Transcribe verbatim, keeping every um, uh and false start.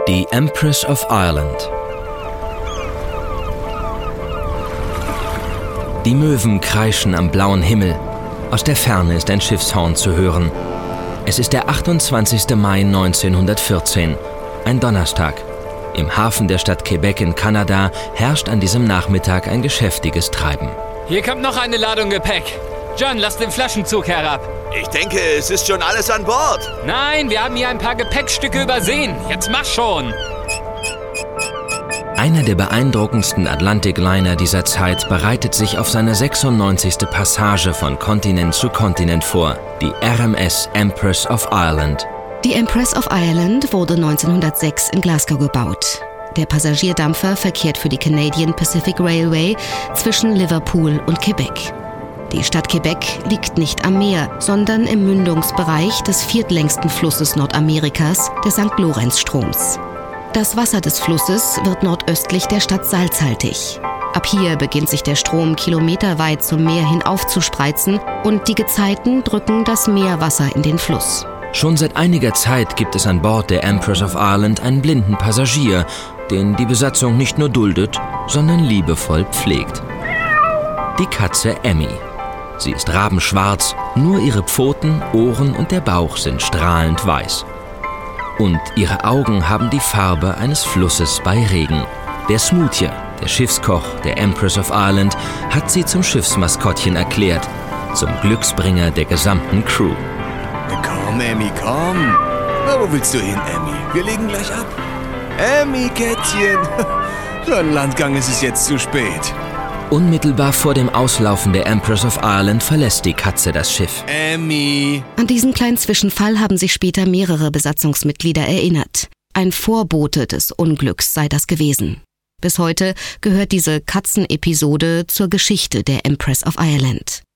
Die Empress of Ireland. Die Möwen kreischen am blauen Himmel. Aus der Ferne ist ein Schiffshorn zu hören. Es ist der achtundzwanzigste Mai neunzehnhundertvierzehn, ein Donnerstag. Im Hafen der Stadt Quebec in Kanada herrscht an diesem Nachmittag ein geschäftiges Treiben. Hier kommt noch eine Ladung Gepäck. John, lass den Flaschenzug herab. Ich denke, es ist schon alles an Bord. Nein, wir haben hier ein paar Gepäckstücke übersehen. Jetzt mach schon. Einer der beeindruckendsten Atlantic-Liner dieser Zeit bereitet sich auf seine sechsundneunzigste Passage von Kontinent zu Kontinent vor, die R M S Empress of Ireland. Die Empress of Ireland wurde neunzehnhundertsechs in Glasgow gebaut. Der Passagierdampfer verkehrt für die Canadian Pacific Railway zwischen Liverpool und Quebec. Die Stadt Quebec liegt nicht am Meer, sondern im Mündungsbereich des viertlängsten Flusses Nordamerikas, des Sankt Lorenz-Stroms. Das Wasser des Flusses wird nordöstlich der Stadt salzhaltig. Ab hier beginnt sich der Strom kilometerweit zum Meer hin aufzuspreizen und die Gezeiten drücken das Meerwasser in den Fluss. Schon seit einiger Zeit gibt es an Bord der Empress of Ireland einen blinden Passagier, den die Besatzung nicht nur duldet, sondern liebevoll pflegt. Die Katze Emmy. Sie ist rabenschwarz, nur ihre Pfoten, Ohren und der Bauch sind strahlend weiß. Und ihre Augen haben die Farbe eines Flusses bei Regen. Der Smoothie, der Schiffskoch der Empress of Ireland, hat sie zum Schiffsmaskottchen erklärt, zum Glücksbringer der gesamten Crew. Komm, Emmy, komm. Na, wo willst du hin, Emmy? Wir legen gleich ab. Emmy, Kätzchen. Für einen Landgang ist es jetzt zu spät. Unmittelbar vor dem Auslaufen der Empress of Ireland verlässt die Katze das Schiff. Emmy. An diesen kleinen Zwischenfall haben sich später mehrere Besatzungsmitglieder erinnert. Ein Vorbote des Unglücks sei das gewesen. Bis heute gehört diese Katzenepisode zur Geschichte der Empress of Ireland.